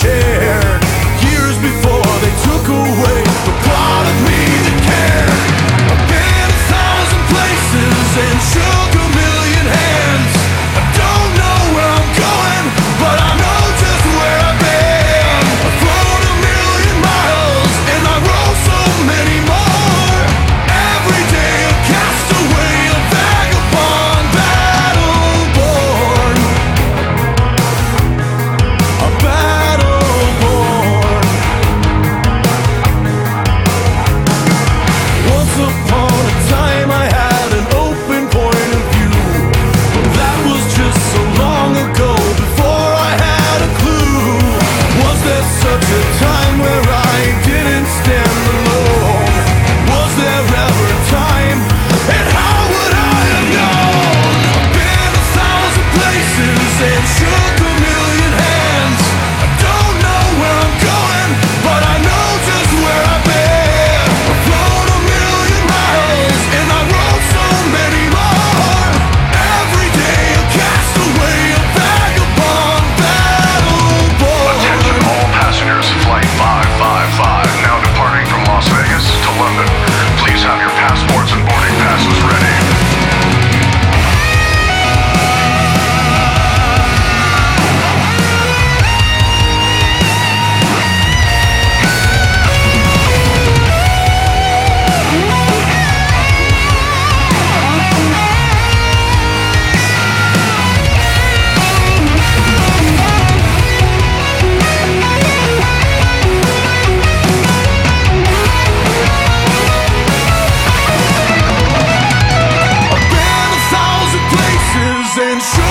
care. Years before they took away the part of me that cared. I've been 1,000 places and shook a million hands. I don't know where I'm going, but I know just where I've been. I've flown a million miles and I wrote so many more. Every day a castaway, a vagabond, battle-born. A battle-born. Once upon a time I had an open point of view. That was just so long ago, before I had a clue. Was there such a time where I didn't stand alone? Was there ever a time, and how would I have known? I've been 1,000 places and shook a million hands. I don't know where I'm going, but I know just where I've been. I've flown a million miles and I wrote so many more. Every day a castaway, a vagabond, battle-born. Attention all passengers, flight 555, now departing from Las Vegas to London. Please have your passports and boarding passes ready. I've been 1,000 places and